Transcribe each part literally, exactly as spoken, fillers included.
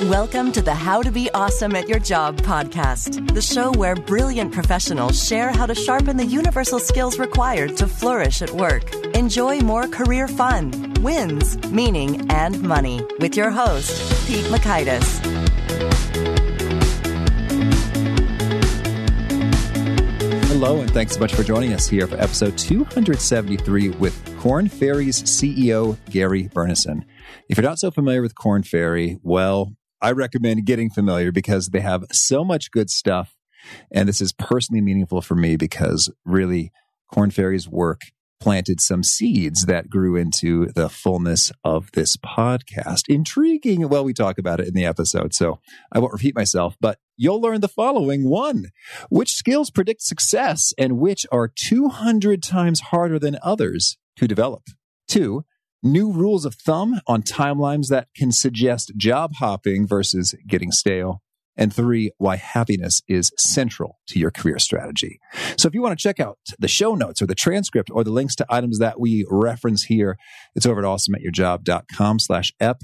Welcome to the How to Be Awesome at Your Job podcast, the show where brilliant professionals share how to sharpen the universal skills required to flourish at work. Enjoy more career fun, wins, meaning, and money with your host, Pete Mockaitis. Hello, and thanks so much for joining us here for episode two seventy-three with Korn Ferry's C E O, Gary Burnison. If you're not so familiar with Korn Ferry, well, I recommend getting familiar because they have so much good stuff. And this is personally meaningful for me because really Korn Ferry's work planted some seeds that grew into the fullness of this podcast. Intriguing. Well, we talk about it in the episode, so I won't repeat myself, but you'll learn the following. One, which skills predict success and which are two hundred times harder than others to develop. Two, new rules of thumb on timelines that can suggest job hopping versus getting stale. And three, why happiness is central to your career strategy. So if you want to check out the show notes or the transcript or the links to items that we reference here, it's over at awesomeatyourjob.com slash ep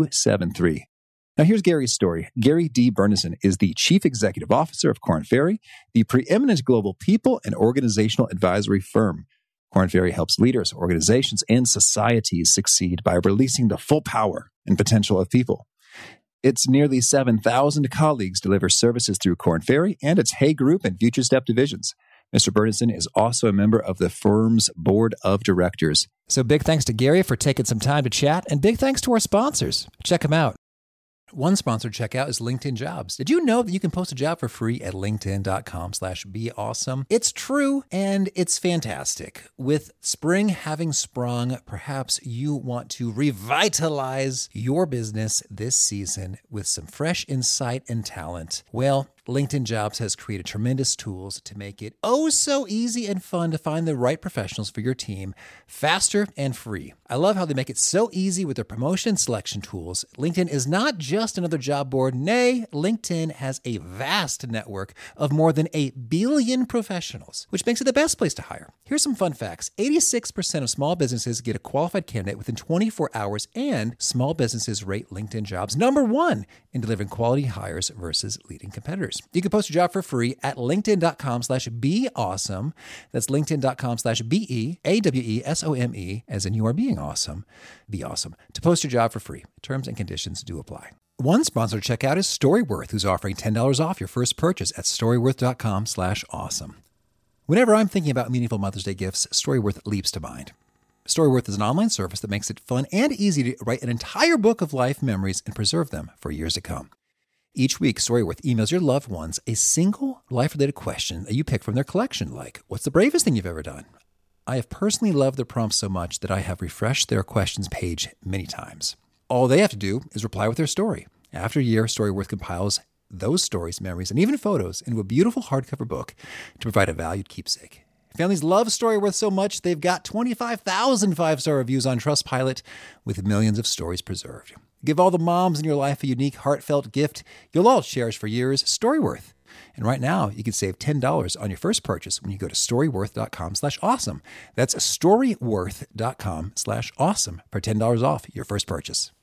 273. Now here's Gary's story. Gary D. Burnison is the Chief Executive Officer of Korn Ferry, the preeminent global people and organizational advisory firm. Korn Ferry helps leaders, organizations, and societies succeed by releasing the full power and potential of people. Its nearly seven thousand colleagues deliver services through Korn Ferry and its Hay Group and Future Step divisions. Mister Burnison is also a member of the firm's board of directors. So big thanks to Gary for taking some time to chat, and big thanks to our sponsors. Check them out. One sponsored checkout is LinkedIn Jobs. Did you know that you can post a job for free at linkedin.com slash be awesome? It's true, and it's fantastic. With spring having sprung, perhaps you want to revitalize your business this season with some fresh insight and talent. Well, LinkedIn Jobs has created tremendous tools to make it oh so easy and fun to find the right professionals for your team, faster and free. I love how they make it so easy with their promotion and selection tools. LinkedIn is not just another job board. Nay, LinkedIn has a vast network of more than a billion professionals, which makes it the best place to hire. Here's some fun facts. eighty-six percent of small businesses get a qualified candidate within twenty-four hours, and small businesses rate LinkedIn Jobs number one in delivering quality hires versus leading competitors. You can post your job for free at linkedin.com slash be awesome. That's linkedin.com slash B-E, A-W-E-S-O-M-E, as in you are being awesome. Be awesome. To post your job for free. Terms and conditions do apply. One sponsor to check out is Storyworth, who's offering ten dollars off your first purchase at storyworth.com slash awesome. Whenever I'm thinking about meaningful Mother's Day gifts, Storyworth leaps to mind. Storyworth is an online service that makes it fun and easy to write an entire book of life memories and preserve them for years to come. Each week, Storyworth emails your loved ones a single life-related question that you pick from their collection, like, what's the bravest thing you've ever done? I have personally loved their prompts so much that I have refreshed their questions page many times. All they have to do is reply with their story. After a year, Storyworth compiles those stories, memories, and even photos into a beautiful hardcover book to provide a valued keepsake. Families love Storyworth so much, they've got twenty-five thousand five-star reviews on Trustpilot with millions of stories preserved. Give all the moms in your life a unique, heartfelt gift you'll all cherish for years, Storyworth. And right now, you can save ten dollars on your first purchase when you go to storyworth.com slash awesome. That's storyworth.com slash awesome for ten dollars off your first purchase.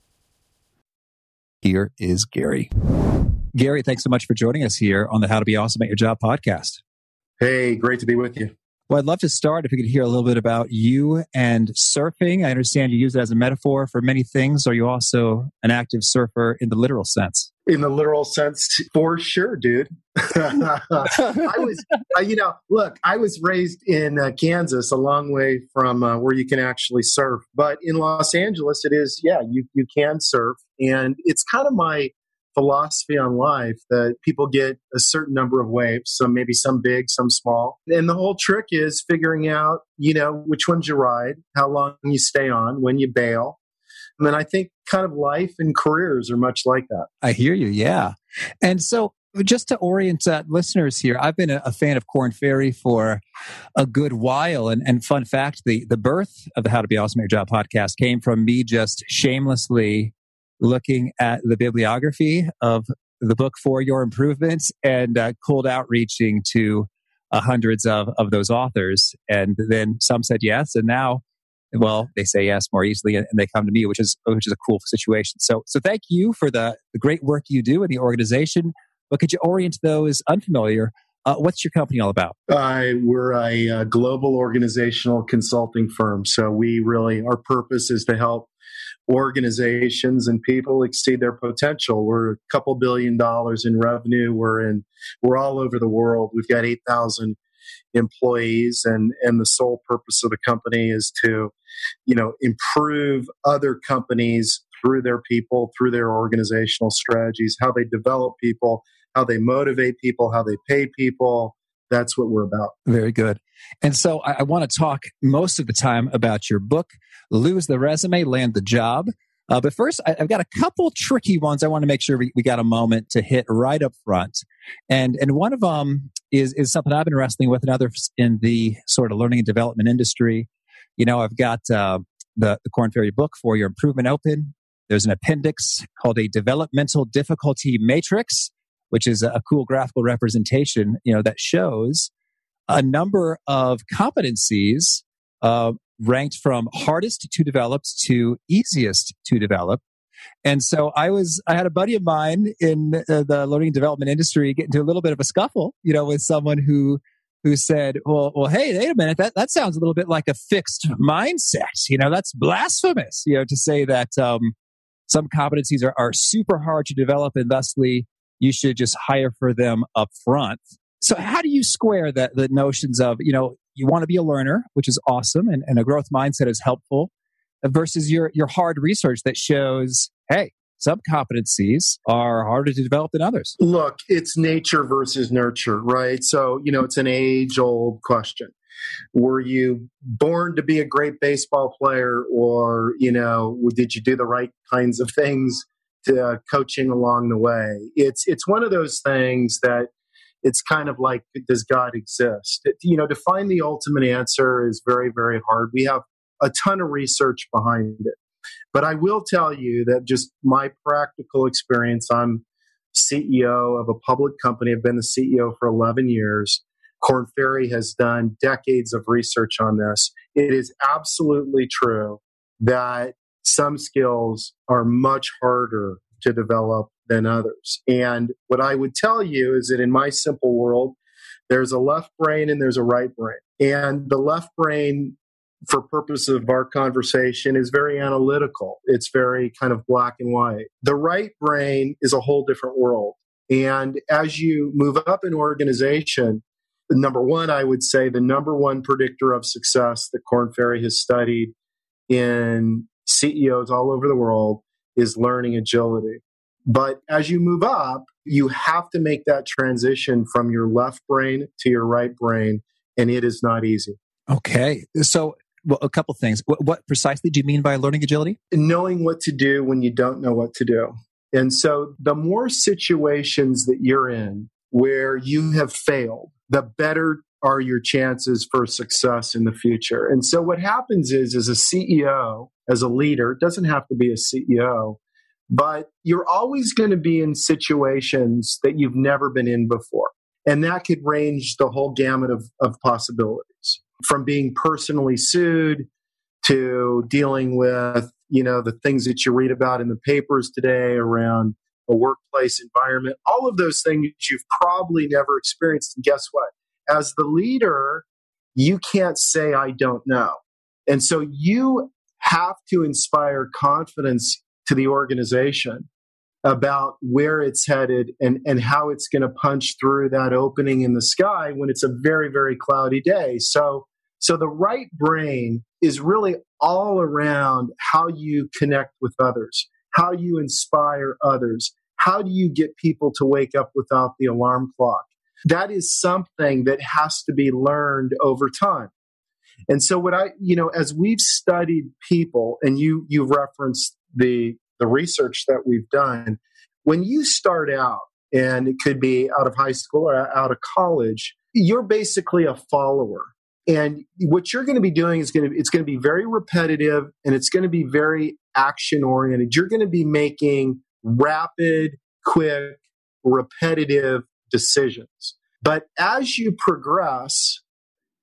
Here is Gary. Gary, thanks so much for joining us here on the How to Be Awesome at Your Job podcast. Hey, great to be with you. Well, I'd love to start if we could hear a little bit about you and surfing. I understand you use it as a metaphor for many things. Are you also an active surfer in the literal sense? In the literal sense, for sure, dude. I was, uh, you know, look, I was raised in uh, Kansas, a long way from uh, where you can actually surf. But in Los Angeles, it is, yeah, you you can surf. And it's kind of my philosophy on life that people get a certain number of waves, some maybe some big, some small. And the whole trick is figuring out, you know, which ones you ride, how long you stay on, when you bail. And then I think kind of life and careers are much like that. I hear you, yeah. And so just to orient uh, listeners here, I've been a, a fan of Korn Ferry for a good while. And, and fun fact, the, the birth of the How to Be Awesome at Your Job podcast came from me just shamelessly looking at the bibliography of the book For Your Improvements and uh, cold outreaching to uh, hundreds of, of those authors. And then some said yes. And now well, they say yes more easily, and they come to me, which is which is a cool situation. So, so thank you for the, the great work you do in the organization. But could you orient those unfamiliar? Uh, what's your company all about? Uh, we're a, a global organizational consulting firm. So we really, our purpose is to help organizations and people exceed their potential. We're a couple billion dollars in revenue. We're in, we're all over the world. We've got eight thousand employees, and, and the sole purpose of the company is to, you know, improve other companies through their people, through their organizational strategies, how they develop people, how they motivate people, how they pay people. That's what we're about. Very good. And so I, I want to talk most of the time about your book, Lose the Resume, Land the Job. Uh, but first, I, I've got a couple tricky ones I want to make sure we, we got a moment to hit right up front. And and one of them is, is something I've been wrestling with, and others in the sort of learning and development industry. You know, I've got uh, the, the Korn Ferry book, For Your Improvement Open. There's an appendix called a Developmental Difficulty Matrix, which is a cool graphical representation, you know, that shows a number of competencies uh, ranked from hardest to develop to easiest to develop. And so I was, I had a buddy of mine in uh, the learning and development industry get into a little bit of a scuffle, you know, with someone who who said, well, well, hey, wait a minute, that, that sounds a little bit like a fixed mindset. You know, that's blasphemous, you know, to say that um, some competencies are, are super hard to develop, and thusly you should just hire for them up front. So how do you square that, the notions of, you know, you want to be a learner, which is awesome, and, and a growth mindset is helpful, versus your, your hard research that shows, hey, some competencies are harder to develop than others? Look, it's nature versus nurture, right? So, you know, it's an age-old question. Were you born to be a great baseball player, or, you know, did you do the right kinds of things to uh, coaching along the way? It's it's one of those things that it's kind of like, does God exist? It, you know, to find the ultimate answer is very, very hard. We have a ton of research behind it. But I will tell you that just my practical experience, I'm C E O of a public company. I've been the C E O for eleven years. Korn Ferry has done decades of research on this. It is absolutely true that some skills are much harder to develop than others. And what I would tell you is that in my simple world, there's a left brain and there's a right brain. And the left brain, for purposes of our conversation, is very analytical. It's very kind of black and white. The right brain is a whole different world. And as you move up in organization, number one, I would say the number one predictor of success that Korn Ferry has studied in C E Os all over the world is learning agility. But as you move up, you have to make that transition from your left brain to your right brain, and it is not easy. Okay. So, well, a couple things. What, what precisely do you mean by learning agility? Knowing what to do when you don't know what to do. And so the more situations that you're in where you have failed, the better are your chances for success in the future. And so what happens is, as a C E O, as a leader, it doesn't have to be a C E O, but you're always going to be in situations that you've never been in before. And that could range the whole gamut of, of possibilities, from being personally sued to dealing with, you know, the things that you read about in the papers today around a workplace environment. All of those things you've probably never experienced. And guess what? As the leader, you can't say, I don't know. And so you have to inspire confidence to the organization about where it's headed and, and how it's going to punch through that opening in the sky when it's a very, very cloudy day. So, so the right brain is really all around how you connect with others, how you inspire others, how do you get people to wake up without the alarm clock. That is something that has to be learned over time. And so what I, you know, as we've studied people, and you you referenced the the research that we've done, when you start out, and it could be out of high school or out of college, you're basically a follower. And what you're going to be doing is going to it's going to be very repetitive, and it's going to be very action oriented. You're going to be making rapid, quick, repetitive decisions. But as you progress,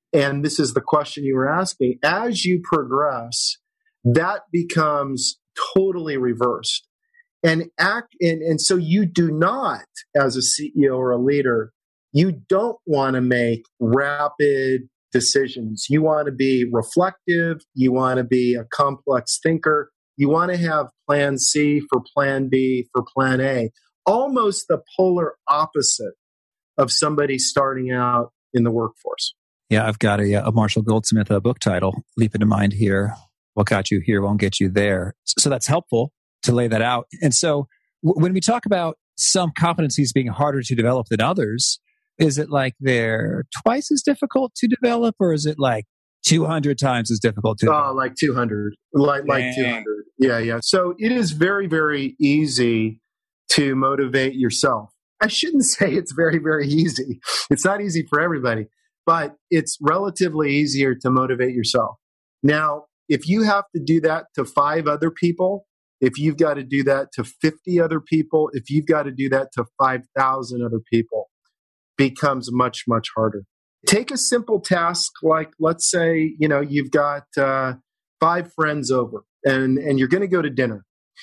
and this is the question you were asking, as you progress, that becomes totally reversed. And act and, and so you do not, as a C E O or a leader, you don't want to make rapid decisions. You want to be reflective. You want to be a complex thinker. You want to have plan C for plan B for plan A. Almost the polar opposite of somebody starting out in the workforce. Yeah, I've got a, a Marshall Goldsmith uh, book title, leap into mind here. What got you here won't get you there. So that's helpful to lay that out. And so w- when we talk about some competencies being harder to develop than others, is it like they're twice as difficult to develop, or is it like two hundred times as difficult to develop? Oh, like two hundred. Like, like two hundred. Yeah, yeah. So it is very, very easy to motivate yourself. I shouldn't say it's very, very easy. It's not easy for everybody, but it's relatively easier to motivate yourself. Now, if you have to do that to five other people, if you've got to do that to fifty other people, if you've got to do that to five thousand other people, becomes much, much harder. Take a simple task like, let's say, you know, you've got uh, five friends over and, and you're going to go to dinner.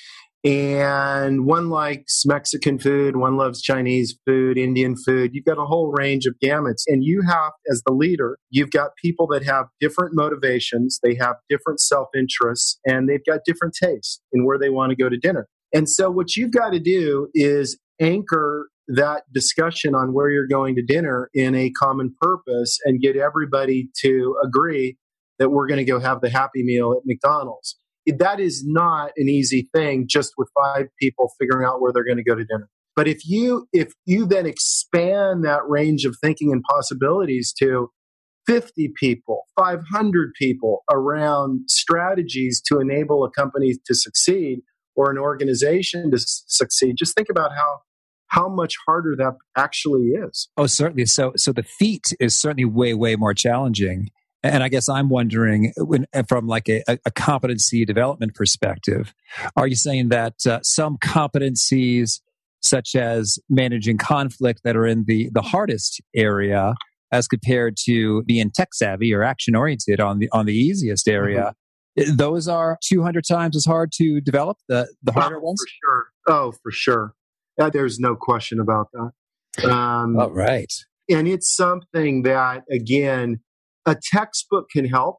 And one likes Mexican food, one loves Chinese food, Indian food. You've got a whole range of gamuts. And you have, as the leader, you've got people that have different motivations, they have different self-interests, and they've got different tastes in where they want to go to dinner. And so what you've got to do is anchor that discussion on where you're going to dinner in a common purpose and get everybody to agree that we're going to go have the Happy Meal at McDonald's. That is not an easy thing just with five people figuring out where they're going to go to dinner. But if you if you then expand that range of thinking and possibilities to fifty people, five hundred people around strategies to enable a company to succeed or an organization to s- succeed, just think about how how much harder that actually is. Oh, certainly. So so the feat is certainly way, way more challenging. And I guess I'm wondering, when, from like a, a competency development perspective, are you saying that uh, some competencies, such as managing conflict, that are in the, the hardest area, as compared to being tech savvy or action oriented on the on the easiest area, mm-hmm. those are two hundred times as hard to develop, the the harder oh, ones? For sure. Oh, for sure. Yeah, there's no question about that. Um, All right. And it's something that, again, a textbook can help,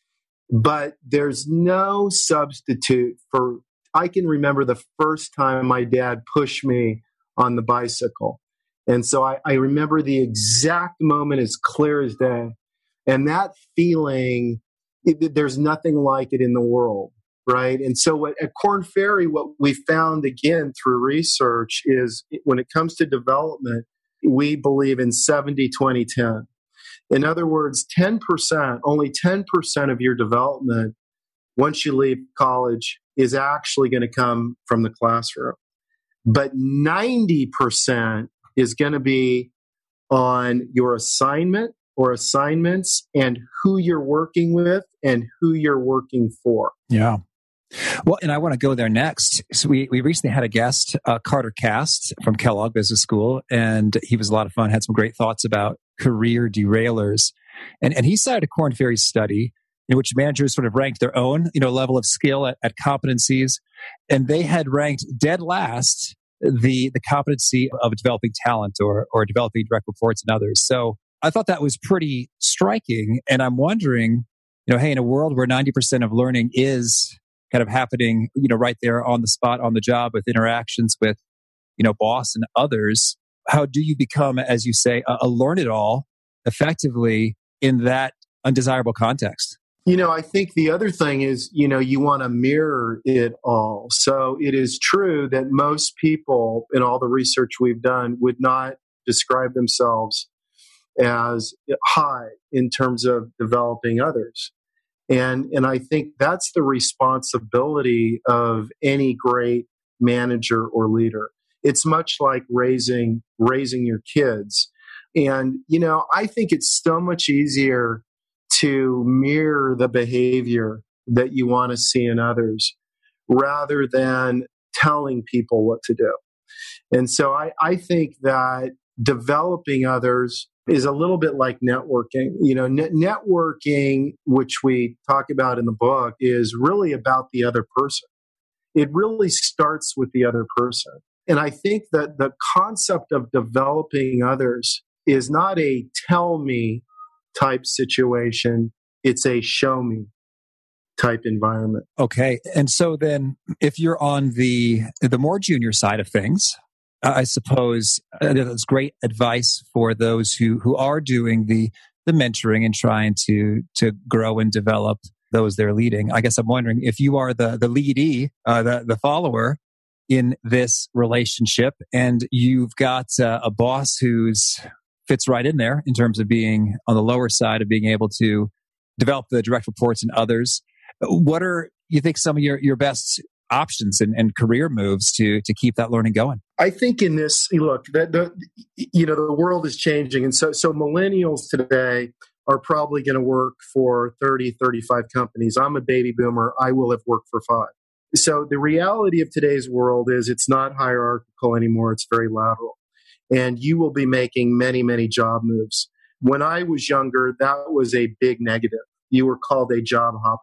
but there's no substitute for, I can remember the first time my dad pushed me on the bicycle. And so I, I remember the exact moment as clear as day. And that feeling, it, there's nothing like it in the world, right? And so what, at Korn Ferry, what we found again through research is when it comes to development, we believe in seventy twenty ten. In other words, ten percent, only ten percent of your development once you leave college is actually going to come from the classroom. But ninety percent is going to be on your assignment or assignments and who you're working with and who you're working for. Yeah. Well, and I want to go there next. So we, we recently had a guest, uh, Carter Cast from Kellogg Business School, and he was a lot of fun, had some great thoughts about career derailers. And, and he cited a Korn Ferry study in which managers sort of ranked their own, you know, level of skill at, at competencies. And they had ranked dead last the, the competency of developing talent or, or developing direct reports and others. So I thought that was pretty striking. And I'm wondering, you know, hey, in a world where ninety percent of learning is kind of happening, you know, right there on the spot, on the job, with interactions with, you know, boss and others, how do you become, as you say, a, a learn-it-all effectively in that undesirable context? You know, I think the other thing is, you know, you want to mirror it all. So it is true that most people in all the research we've done would not describe themselves as high in terms of developing others. And, and I think that's the responsibility of any great manager or leader. It's much like raising, raising your kids. And, you know, I think it's so much easier to mirror the behavior that you want to see in others rather than telling people what to do. And so I, I think that developing others is a little bit like networking. You know, net- networking, which we talk about in the book, is really about the other person. It really starts with the other person. And I think that the concept of developing others is not a tell me type situation. It's a show me type environment. Okay. And so then if you're on the the more junior side of things, I suppose uh, that's great advice for those who, who are doing the, the mentoring and trying to, to grow and develop those they're leading. I guess I'm wondering if you are the, the leadee, uh, the, the follower in this relationship, and you've got uh, a boss who's fits right in there in terms of being on the lower side of being able to develop the direct reports and others. What are, you think, some of your, your best options and, and career moves to to keep that learning going? I think in this, look, that the you know the world is changing, and so so millennials today are probably going to work for thirty, thirty-five companies. I'm a baby boomer. I will have worked for five. So the reality of today's world is it's not hierarchical anymore. It's very lateral, and you will be making many, many job moves. When I was younger, that was a big negative. You were called a job hopper.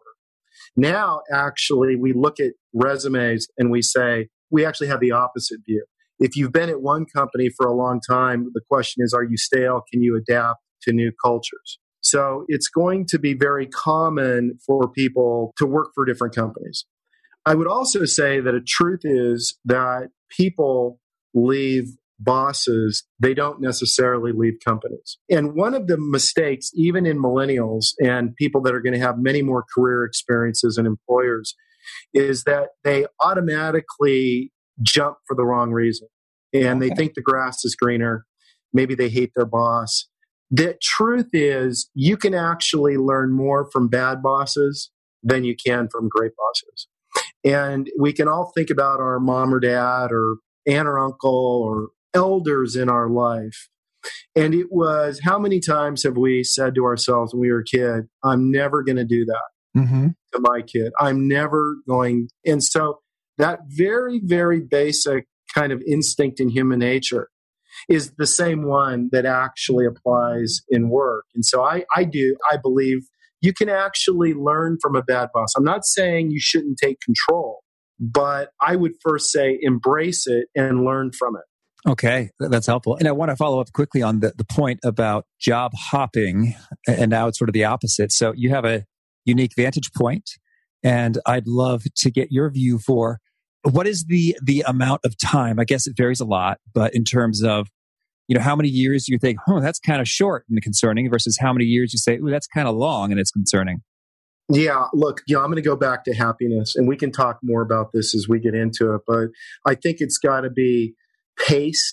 Now, actually, we look at resumes and we say, we actually have the opposite view. If you've been at one company for a long time, the question is, are you stale? Can you adapt to new cultures? So it's going to be very common for people to work for different companies. I would also say that a truth is that people leave bosses, they don't necessarily leave companies. And one of the mistakes, even in millennials and people that are going to have many more career experiences and employers, is that they automatically jump for the wrong reason. And they think the grass is greener. Maybe they hate their boss. The truth is, you can actually learn more from bad bosses than you can from great bosses. And we can all think about our mom or dad or aunt or uncle or elders in our life. And it was, how many times have we said to ourselves when we were a kid, I'm never going to do that mm-hmm. to my kid. I'm never going. And so that very, very basic kind of instinct in human nature is the same one that actually applies in work. And so I, I do, I believe you can actually learn from a bad boss. I'm not saying you shouldn't take control, but I would first say embrace it and learn from it. Okay, that's helpful. And I want to follow up quickly on the, the point about job hopping, and now it's sort of the opposite. So you have a unique vantage point, and I'd love to get your view for what is the the amount of time? I guess it varies a lot, but in terms of, you know, how many years you think, oh, that's kind of short and concerning, versus how many years you say, oh, that's kind of long and it's concerning. Yeah, look, you know, I'm going to go back to happiness, and we can talk more about this as we get into it, but I think it's got to be paced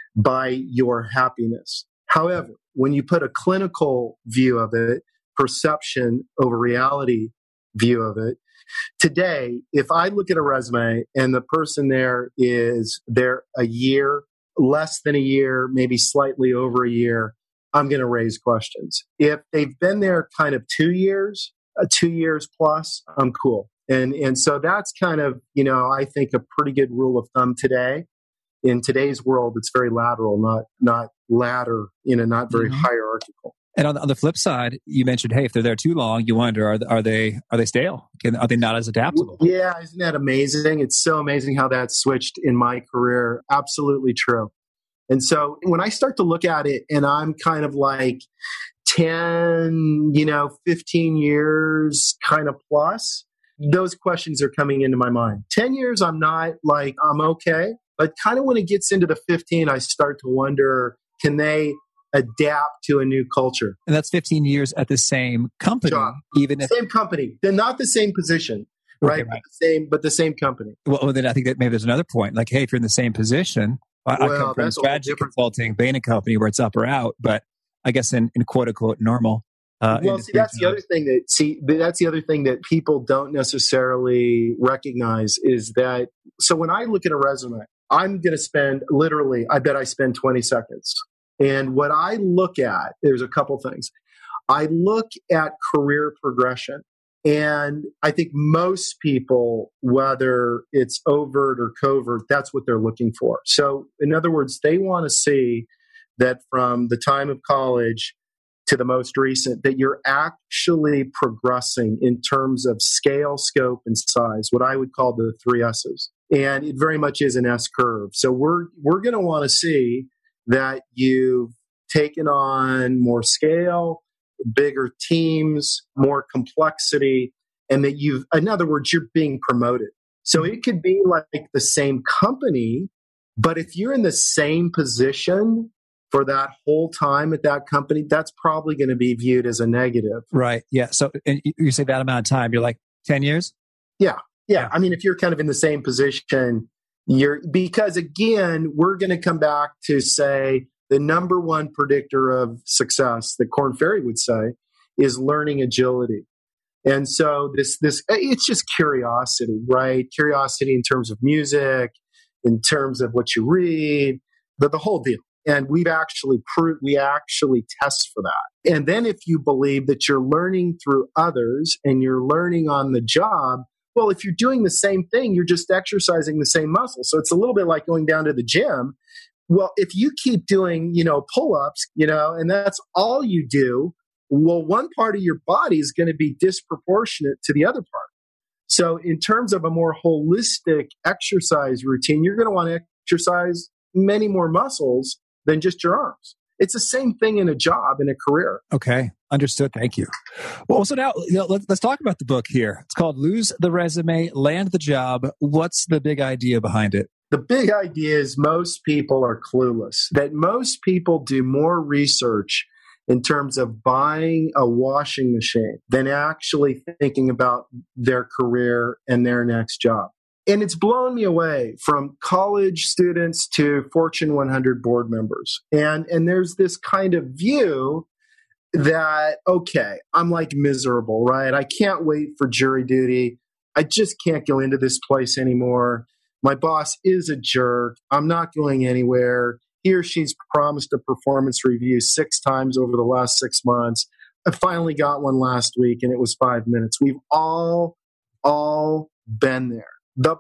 by your happiness. However, when you put a clinical view of it, perception over reality view of it, today, if I look at a resume and the person there is there a year, less than a year, maybe slightly over a year, I'm going to raise questions. If they've been there kind of two years, uh, two years plus, I'm cool. And and so that's kind of, you know, I think a pretty good rule of thumb today. In today's world, it's very lateral, not not ladder, you know, not very mm-hmm. hierarchical. And on the, on the flip side, you mentioned, hey, if they're there too long, you wonder, are are they are they stale? Can, are they not as adaptable? Yeah, isn't that amazing? It's so amazing how that switched in my career. Absolutely true. And so when I start to look at it, and I'm kind of like ten, you know, fifteen years kind of plus, those questions are coming into my mind. ten years, I'm not like, I'm okay. But kind of when it gets into the fifteen, I start to wonder, can they adapt to a new culture? And that's fifteen years at the same company, Job. even if same company. They're not the same position, right? Okay, right. But the same, but the same company. Well, well, then I think that maybe there's another point. Like, hey, if you're in the same position, I, well, I come from strategy consulting, Bain and Company, where it's up or out. But I guess in, in quote unquote normal. Uh, well, see, that's the other thing that see that's the other thing that people don't necessarily recognize is that. So when I look at a resume, I'm going to spend literally, I bet I spend twenty seconds. And what I look at, there's a couple things. I look at career progression. And I think most people, whether it's overt or covert, that's what they're looking for. So in other words, they want to see that from the time of college to the most recent, that you're actually progressing in terms of scale, scope, and size, what I would call the three S's. And it very much is an S curve. So we're we're going to want to see that you've taken on more scale, bigger teams, more complexity, and that you've, in other words, you're being promoted. So it could be like the same company, but if you're in the same position for that whole time at that company, that's probably going to be viewed as a negative. Right. Yeah. So and you say that amount of time, you're like ten years? Yeah. Yeah. I mean, if you're kind of in the same position, you're, because again, we're going to come back to say the number one predictor of success that Korn Ferry would say is learning agility. And so this, this, it's just curiosity, right? Curiosity in terms of music, in terms of what you read, but the whole deal. And we've actually proved, we actually test for that. And then if you believe that you're learning through others and you're learning on the job, well, if you're doing the same thing, you're just exercising the same muscle. So it's a little bit like going down to the gym. Well, if you keep doing, you know, pull-ups, you know, and that's all you do, well, one part of your body is going to be disproportionate to the other part. So in terms of a more holistic exercise routine, you're going to want to exercise many more muscles than just your arms. It's the same thing in a job, in a career. Okay. Understood. Thank you. Well, so now you know, let's, let's talk about the book here. It's called Lose the Resume, Land the Job. What's the big idea behind it? The big idea is most people are clueless, that most people do more research in terms of buying a washing machine than actually thinking about their career and their next job. And it's blown me away, from college students to Fortune one hundred board members. And, and there's this kind of view that, okay, I'm like miserable, right? I can't wait for jury duty. I just can't go into this place anymore. My boss is a jerk. I'm not going anywhere. He or she's promised a performance review six times over the last six months. I finally got one last week and it was five minutes. We've all, all been there. The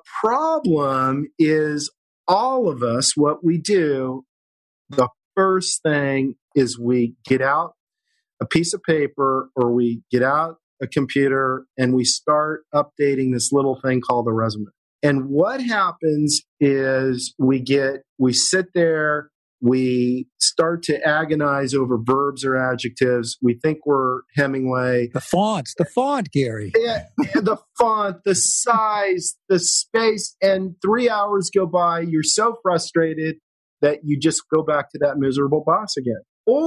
problem is all of us, what we do, the first thing is we get out a piece of paper or we get out a computer and we start updating this little thing called a resume. And what happens is we get, we sit there, we start to agonize over verbs or adjectives. We think we're Hemingway. The font, the font, Gary. Yeah, the font, the size, the space, and three hours go by. You're so frustrated that you just go back to that miserable boss again.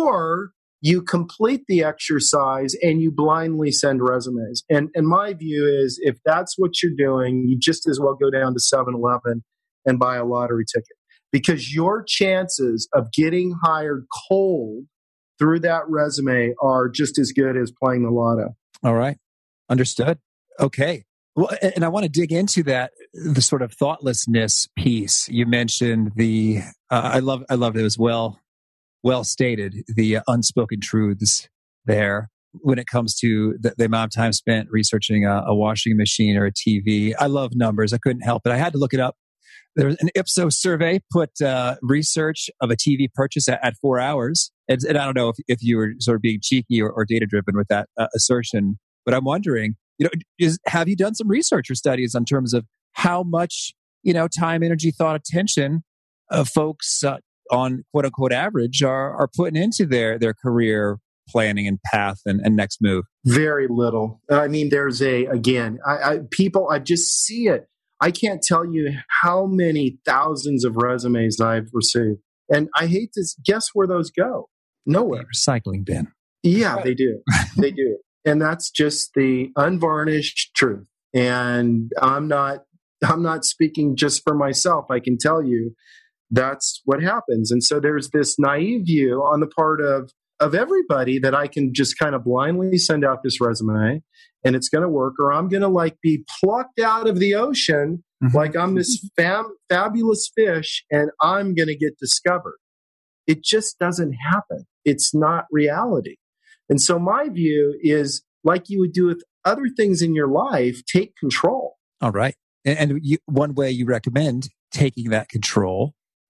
Or you complete the exercise and you blindly send resumes. And, and my view is, if that's what you're doing, you just as well go down to seven eleven and buy a lottery ticket. Because your chances of getting hired cold through that resume are just as good as playing the lotto. All right. Understood. Okay. Well, and I want to dig into that, the sort of thoughtlessness piece. You mentioned the, uh, I love, I love it as well. Well stated, the uh, unspoken truths there when it comes to the, the amount of time spent researching a, a washing machine or a T V. I love numbers. I couldn't help it. I had to look it up. There was an Ipsos survey put uh, research of a T V purchase at, at four hours. And, and I don't know if, if you were sort of being cheeky or, or data driven with that uh, assertion, but I'm wondering, you know, is, have you done some research or studies in terms of how much, you know, time, energy, thought, attention of folks uh, on quote unquote average are, are putting into their, their career planning and path and, and next move? Very little. I mean, there's a, again, I, I people, I just see it. I can't tell you how many thousands of resumes I've received. And I hate to guess where those go. Nowhere. Recycling bin. Yeah, they do. They do. And that's just the unvarnished truth. And I'm not, I'm not speaking just for myself. I can tell you that's what happens. And so there's this naive view on the part of, of everybody that I can just kind of blindly send out this resume and it's going to work, or I'm going to like be plucked out of the ocean mm-hmm. like I'm this fam- fabulous fish and I'm going to get discovered. It just doesn't happen. It's not reality. And so my view is, like you would do with other things in your life, take control. All right. And, and you, one way you recommend taking that control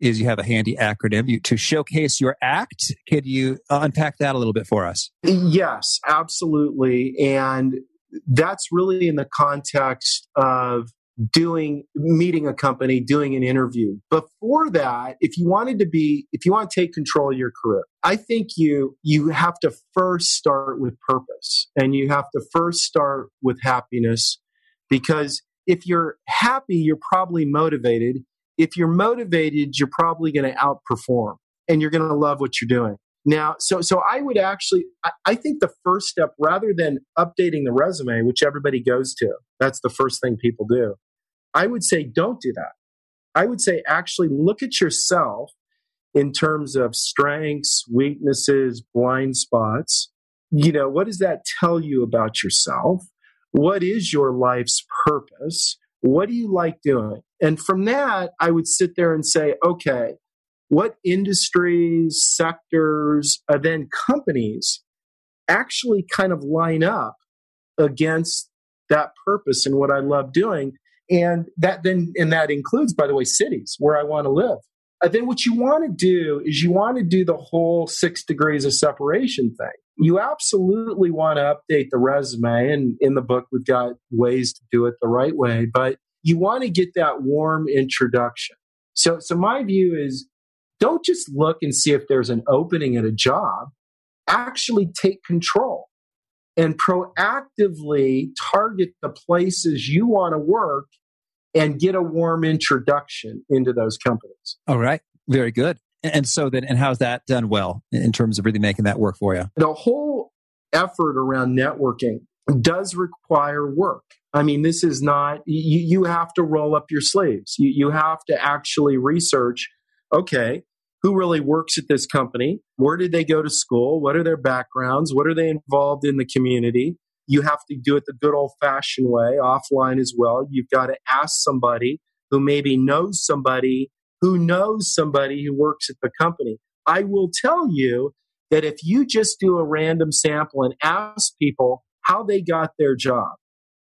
is you have a handy acronym you, to showcase your act. Could you uh, unpack that a little bit for us? Yes, absolutely. And that's really in the context of doing, meeting a company, doing an interview. Before that, if you wanted to be, if you want to take control of your career, I think you, you have to first start with purpose, and you have to first start with happiness, because if you're happy, you're probably motivated. If you're motivated, you're probably going to outperform, and you're going to love what you're doing. Now, so so I would actually, I, I think the first step, rather than updating the resume, which everybody goes to, that's the first thing people do, I would say don't do that. I would say actually look at yourself in terms of strengths, weaknesses, blind spots. You know, what does that tell you about yourself? What is your life's purpose? What do you like doing? And from that, I would sit there and say, okay, what industries, sectors, and then companies actually kind of line up against that purpose and what I love doing? And that then, and that includes, by the way, cities where I want to live. And then what you want to do is you want to do the whole six degrees of separation thing. You absolutely want to update the resume. And in the book, we've got ways to do it the right way, but you want to get that warm introduction. So, so my view is don't just look and see if there's an opening at a job. Actually take control and proactively target the places you want to work and get a warm introduction into those companies. All right. Very good. And so then, and how's that done well in terms of really making that work for you? The whole effort around networking does require work. I mean, this is not, you, you have to roll up your sleeves. You, you have to actually research, okay, who really works at this company? Where did they go to school? What are their backgrounds? What are they involved in the community? You have to do it the good old-fashioned way, offline as well. You've got to ask somebody who maybe knows somebody who knows somebody who works at the company. I will tell you that if you just do a random sample and ask people how they got their job,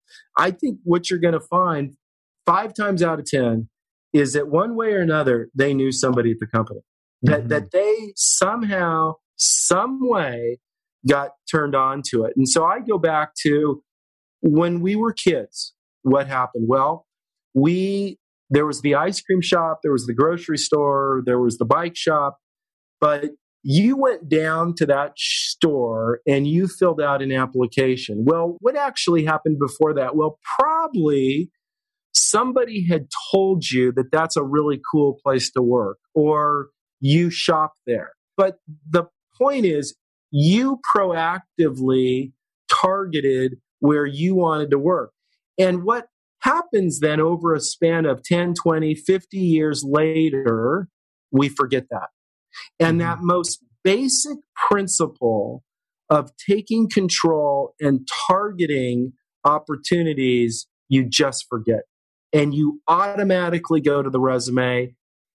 I think what you're going to find five times out of ten is that one way or another, they knew somebody at the company. That, mm-hmm. that they somehow, some way got turned on to it. And so I go back to when we were kids, what happened? Well, we, there was the ice cream shop, there was the grocery store, there was the bike shop, but you went down to that store and you filled out an application. Well, what actually happened before that? Well, probably somebody had told you that that's a really cool place to work, or you shop there. But the point is, you proactively targeted where you wanted to work. And what happens then over a span of ten, twenty, fifty years later, we forget that. And that most basic principle of taking control and targeting opportunities, you just forget. And you automatically go to the resume.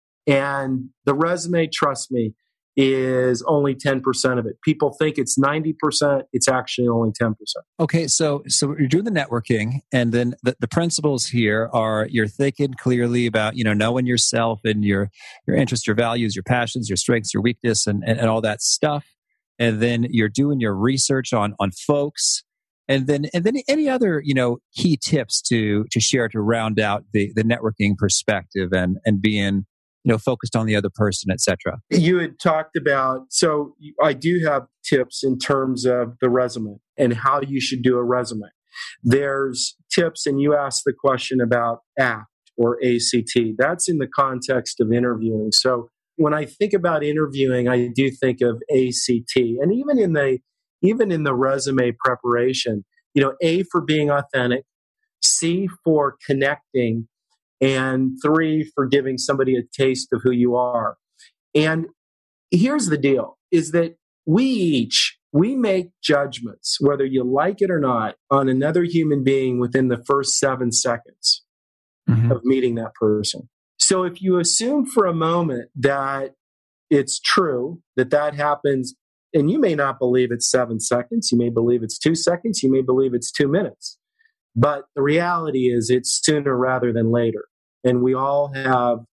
And the resume, trust me, is only ten percent of it. People think it's ninety percent. It's actually only ten percent. Okay, so so you're doing the networking, and then the, the principles here are you're thinking clearly about, you know, knowing yourself and your your interests, your values, your passions, your strengths, your weakness, and, and, and all that stuff. And then you're doing your research on on folks. And then and then any other, you know, key tips to to share to round out the, the networking perspective and and being, you know, focused on the other person, et cetera. You had talked about, so I do have tips in terms of the resume and how you should do a resume. There's tips, and you asked the question about ACT or A C T. That's in the context of interviewing. So when I think about interviewing, I do think of A C T. And even in the even in the resume preparation, you know, A for being authentic, C for connecting, and three, for giving somebody a taste of who you are. And here's the deal, is that we each, we make judgments, whether you like it or not, on another human being within the first seven seconds mm-hmm. of meeting that person. So if you assume for a moment that it's true, that that happens, and you may not believe it's seven seconds, you may believe it's two seconds, you may believe it's two minutes. But the reality is it's sooner rather than later. And we all have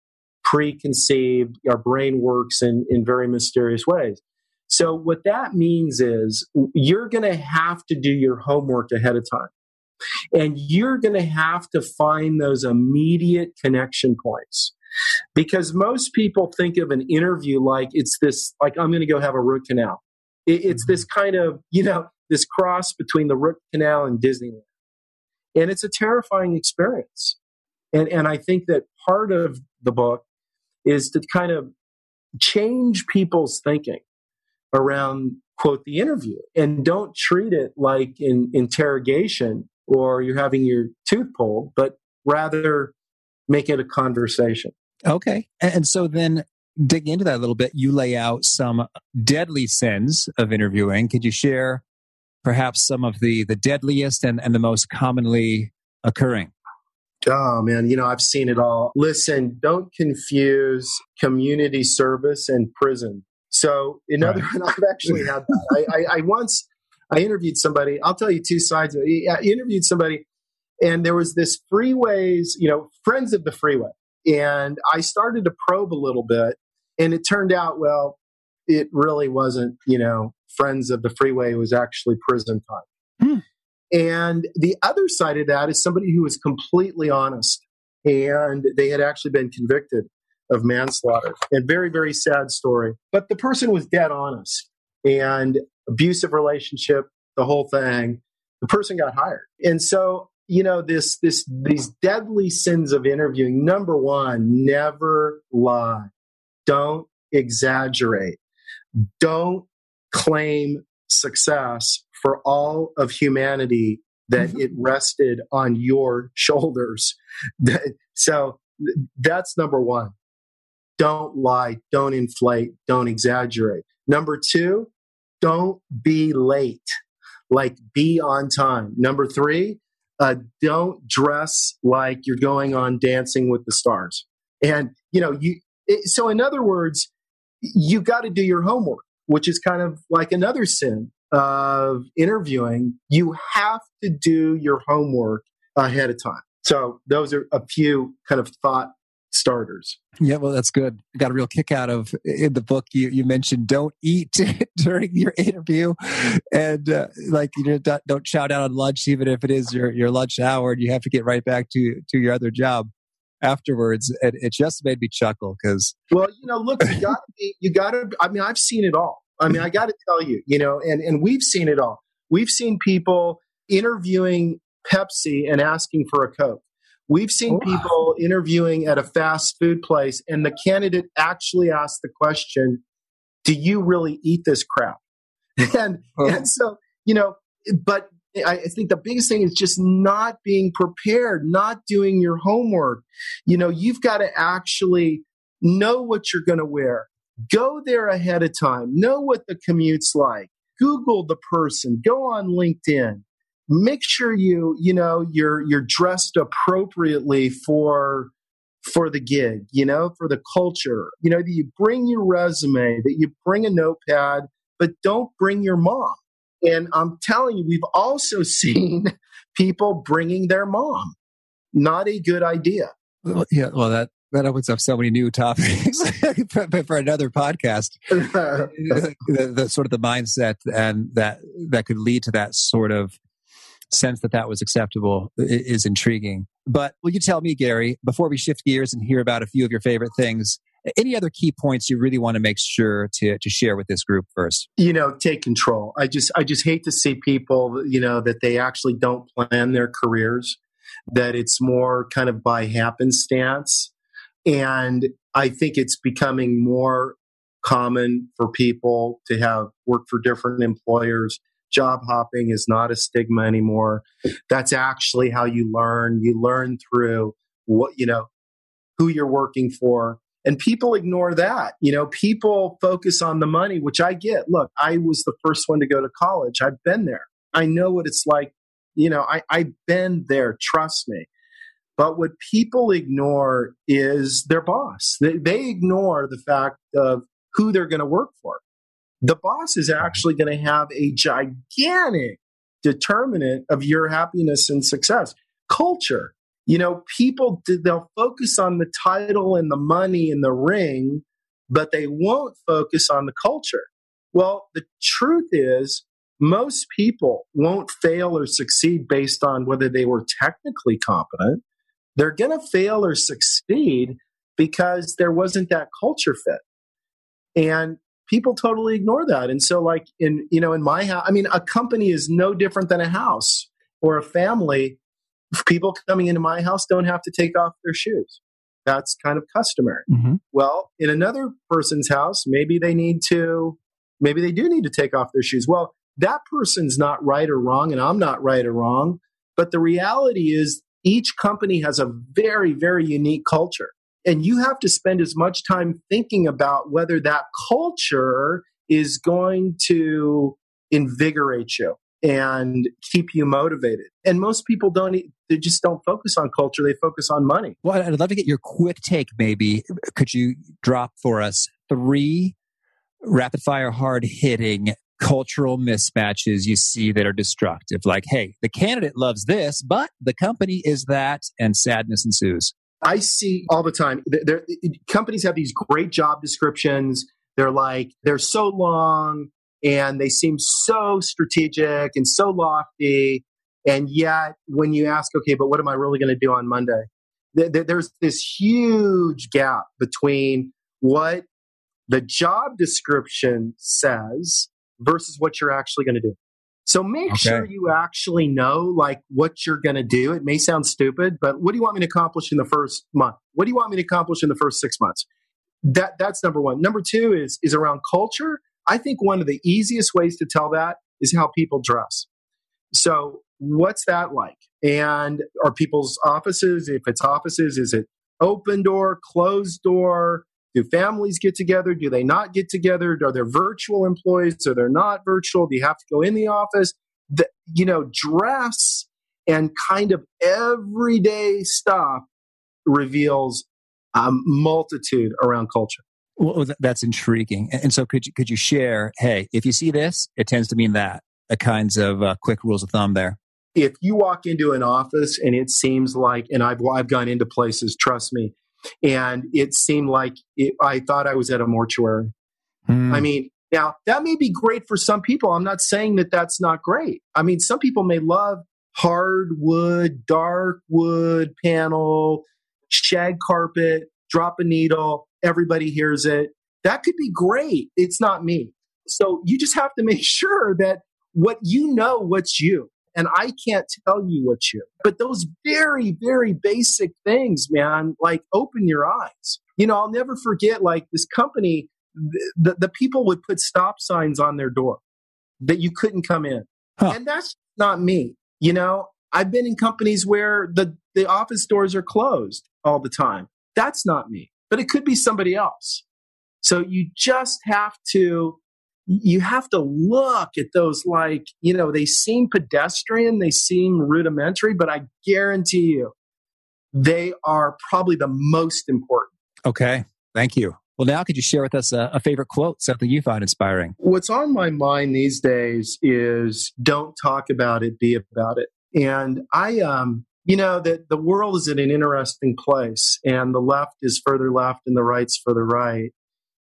preconceived. Our brain works in, in very mysterious ways. So what that means is you're going to have to do your homework ahead of time. And you're going to have to find those immediate connection points. Because most people think of an interview like it's this, like I'm going to go have a root canal. It, it's this kind of, you know, this cross between the root canal and Disneyland. And it's a terrifying experience. And, and I think that part of the book is to kind of change people's thinking around, quote, the interview, and don't treat it like an interrogation or you're having your tooth pulled, but rather make it a conversation. Okay. And so then digging into that a little bit, you lay out some deadly sins of interviewing. Could you share perhaps some of the, the deadliest and, and the most commonly occurring? Oh, man, you know, I've seen it all. Listen, don't confuse community service and prison. So, in other words, I've actually had that. I, I, I once, I interviewed somebody, I'll tell you two sides of it. I interviewed somebody, and there was this freeways, you know, Friends of the Freeway. And I started to probe a little bit, and it turned out, well, it really wasn't, you know, Friends of the Freeway. It was actually prison time. Hmm. And the other side of that is somebody who was completely honest, and they had actually been convicted of manslaughter. And very, very sad story. But the person was dead honest, and abusive relationship, the whole thing. The person got hired. And so, you know, this, this, these deadly sins of interviewing. Number one, never lie. Don't exaggerate. Don't claim success for all of humanity that mm-hmm. it rested on your shoulders. So that's number one. Don't lie. Don't inflate. Don't exaggerate. Number two, don't be late. Like, be on time. Number three, uh, don't dress like you're going on Dancing with the Stars. And, you know, you, it, so in other words, you got to do your homework, which is kind of like another sin of interviewing. You have to do your homework ahead of time. So those are a few kind of thought starters. Yeah, well, that's good. I got a real kick out of in the book. You you mentioned don't eat during your interview, and uh, like you know, don't, don't chow down on lunch, even if it is your, your lunch hour, and you have to get right back to to your other job afterwards. And it just made me chuckle because, well, you know, look, you got to be, you got to. I mean, I've seen it all. I mean, I got to tell you, you know, and and we've seen it all. We've seen people interviewing Pepsi and asking for a Coke. We've seen people interviewing at a fast food place, and the candidate actually asked the question, do you really eat this crap? And, oh. and so, you know, but I think the biggest thing is just not being prepared, not doing your homework. You know, you've got to actually know what you're going to wear. Go there ahead of time. Know what the commute's like. Google the person. Go on LinkedIn. Make sure you, you know, you're you're dressed appropriately for for the gig, you know, for the culture. You know, that you bring your resume, that you bring a notepad, but don't bring your mom. And I'm telling you, we've also seen people bringing their mom. Not a good idea. Well, yeah, well, that that opens up so many new topics for, for another podcast. the, the, the sort of the mindset and that that could lead to that sort of sense that that was acceptable is intriguing. But will you tell me, Gary, before we shift gears and hear about a few of your favorite things, any other key points you really want to make sure to to share with this group first? You know, take control. I just I just hate to see people, you know, that they actually don't plan their careers, that it's more kind of by happenstance. And I think it's becoming more common for people to have work for different employers. Job hopping is not a stigma anymore. That's actually how you learn. You learn through what, you know, who you're working for. And people ignore that. You know, people focus on the money, which I get. Look, I was the first one to go to college. I've been there. I know what it's like. You know, I, I've been there. Trust me. But what people ignore is their boss. They, they ignore the fact of who they're going to work for. The boss is actually going to have a gigantic determinant of your happiness and success. Culture. You know, people, they'll focus on the title and the money and the ring, but they won't focus on the culture. Well, the truth is, most people won't fail or succeed based on whether they were technically competent. They're going to fail or succeed because there wasn't that culture fit. And people totally ignore that. And so like in, you know, in my house, I mean, a company is no different than a house or a family. People coming into my house don't have to take off their shoes. That's kind of customary. Mm-hmm. Well, in another person's house, maybe they need to, maybe they do need to take off their shoes. Well, that person's not right or wrong, and I'm not right or wrong. But the reality is each company has a very, very unique culture. And you have to spend as much time thinking about whether that culture is going to invigorate you and keep you motivated. And most people don't, they just don't focus on culture. They focus on money. Well, I'd love to get your quick take, maybe. Could you drop for us three rapid fire, hard hitting cultural mismatches you see that are destructive? Like, hey, the candidate loves this, but the company is that, and sadness ensues. I see all the time. They're, companies have these great job descriptions. They're like, they're so long and they seem so strategic and so lofty. And yet when you ask, okay, but what am I really going to do on Monday? There's this huge gap between what the job description says versus what you're actually going to do. So make okay. sure you actually know like what you're going to do. It may sound stupid, but what do you want me to accomplish in the first month? What do you want me to accomplish in the first six months? That that's number one. Number two is is around culture. I think one of the easiest ways to tell that is how people dress. So what's that like? And are people's offices, if it's offices, is it open door, closed door? Do families get together? Do they not get together? Are there virtual employees? Are they not virtual? Do you have to go in the office? The, you know, dress and kind of everyday stuff reveals a multitude around culture. Well, that's intriguing. And so could you, could you share, hey, if you see this, it tends to mean that, a kinds of uh, quick rules of thumb there? If you walk into an office and it seems like, and I've, I've gone into places, trust me, and it seemed like it, I thought I was at a mortuary. Hmm. I mean, now that may be great for some people. I'm not saying that that's not great. I mean, some people may love hardwood, dark wood panel, shag carpet, drop a needle, everybody hears it. That could be great. It's not me. So you just have to make sure that what you know, what's you. And I can't tell you what you, but those very, very basic things, man, like open your eyes. You know, I'll never forget, like this company, the, the people would put stop signs on their door that you couldn't come in. Huh. And that's not me. You know, I've been in companies where the, the office doors are closed all the time. That's not me, but it could be somebody else. So you just have to You have to look at those like, you know, they seem pedestrian, they seem rudimentary, but I guarantee you they are probably the most important. Okay. Thank you. Well, now could you share with us a, a favorite quote, something you find inspiring? What's on my mind these days is don't talk about it, be about it. And I, um, you know, that the world is in an interesting place and the left is further left and the right's further right.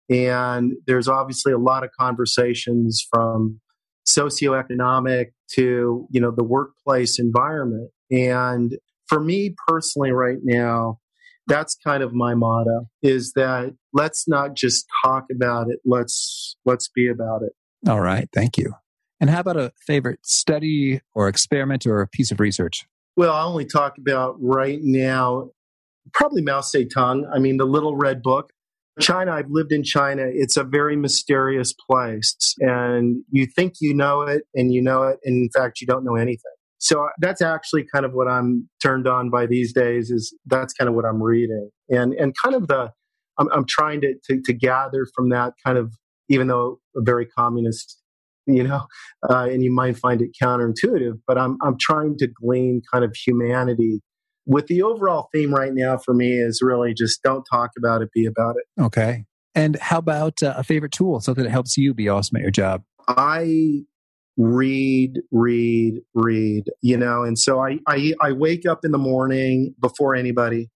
And there's obviously a lot of conversations from socioeconomic to, you know, the workplace environment. And for me personally right now, that's kind of my motto is that let's not just talk about it. Let's, let's be about it. All right. Thank you. And how about a favorite study or experiment or a piece of research? Well, I only talk about right now, probably Mao Zedong. I mean, the Little Red Book. China, I've lived in China. It's a very mysterious place. And you think you know it and you know it. And in fact, you don't know anything. So that's actually kind of what I'm turned on by these days is that's kind of what I'm reading. And and kind of the, I'm, I'm trying to, to, to gather from that kind of, even though a very communist, you know, uh, and you might find it counterintuitive, but I'm I'm trying to glean kind of humanity. With the overall theme right now for me is really just don't talk about it, be about it. Okay. And how about uh, a favorite tool, something that helps you be awesome at your job? I read, read, read, you know. And so I, I, I wake up in the morning before anybody,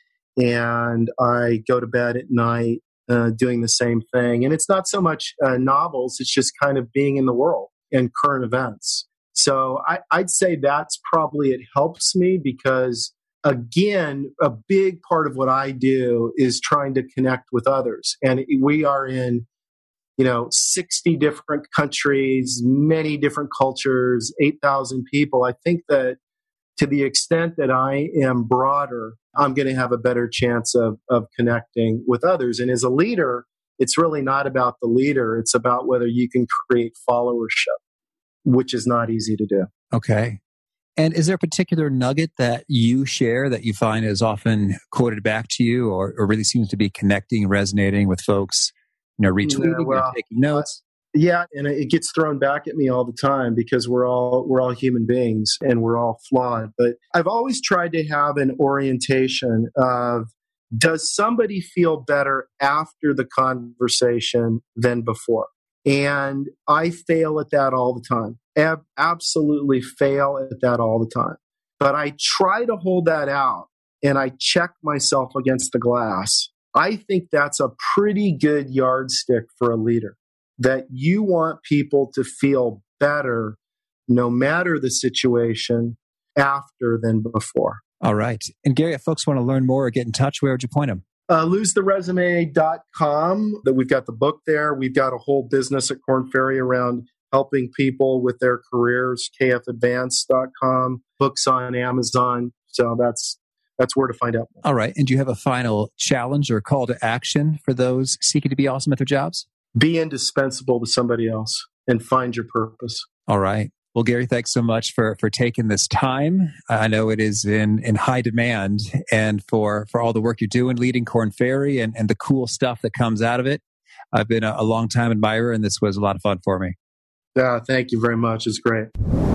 and I go to bed at night uh, doing the same thing. And it's not so much uh, novels, it's just kind of being in the world and current events. So I, I'd say that's probably, it helps me because, again, a big part of what I do is trying to connect with others. And we are in, you know, sixty different countries, many different cultures, eight thousand people. I think that to the extent that I am broader, I'm going to have a better chance of, of connecting with others. And as a leader, it's really not about the leader. It's about whether you can create followership, which is not easy to do. Okay. And is there a particular nugget that you share that you find is often quoted back to you or, or really seems to be connecting, resonating with folks, you know, retweeting, yeah, well, or taking notes? Yeah, and it gets thrown back at me all the time because we're all we're all human beings and we're all flawed. But I've always tried to have an orientation of, does somebody feel better after the conversation than before? And I fail at that all the time. Ab- absolutely fail at that all the time. But I try to hold that out and I check myself against the glass. I think that's a pretty good yardstick for a leader, that you want people to feel better no matter the situation after than before. All right. And Gary, if folks want to learn more or get in touch, where would you point them? Uh, lose the resume dot com. That we've got the book there. We've got a whole business at Korn Ferry around helping people with their careers, k f advance dot com, books on Amazon. So that's that's where to find out more. All right. And do you have a final challenge or call to action for those seeking to be awesome at their jobs? Be indispensable to somebody else and find your purpose. All right. Well, Gary, thanks so much for for taking this time. I know it is in, in high demand, and for, for all the work you're doing, leading Korn Ferry and, and the cool stuff that comes out of it. I've been a, a long time admirer, and this was a lot of fun for me. Yeah, thank you very much. It's great.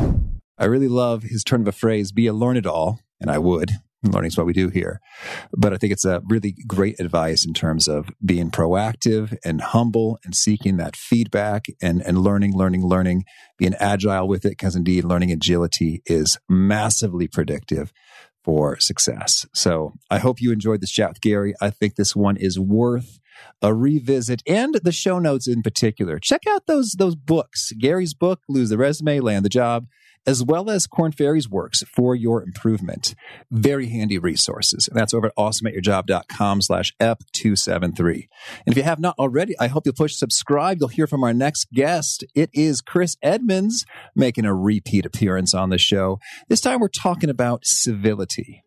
I really love his turn of a phrase, be a learn-it-all, and I would. Learning is what we do here. But I think it's a really great advice in terms of being proactive and humble and seeking that feedback and, and learning, learning, learning, being agile with it, because indeed learning agility is massively predictive for success. So I hope you enjoyed this chat with Gary. I think this one is worth a revisit, and the show notes in particular. Check out those, those books. Gary's book, Lose the Resume, Land the Job, as well as Korn Ferry's works for your improvement. Very handy resources. And that's over at awesome at your job dot com slash E P two seventy-three. And if you have not already, I hope you'll push subscribe. You'll hear from our next guest. It is Chris Edmonds making a repeat appearance on the show. This time we're talking about civility.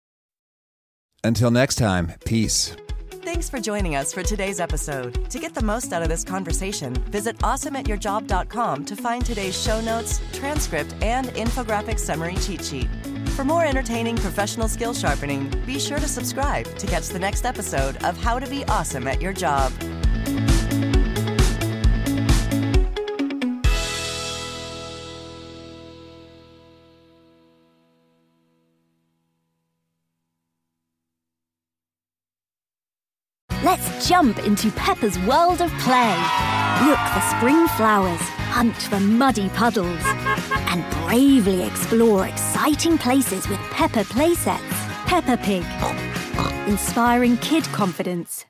Until next time, peace. Thanks for joining us for today's episode. To get the most out of this conversation, visit awesome at your job dot com to find today's show notes, transcript, and infographic summary cheat sheet. For more entertaining professional skill sharpening, be sure to subscribe to catch the next episode of How to Be Awesome at Your Job. Let's jump into Peppa's world of play. Look for spring flowers, hunt for muddy puddles, and bravely explore exciting places with Peppa playsets. Peppa Pig, inspiring kid confidence.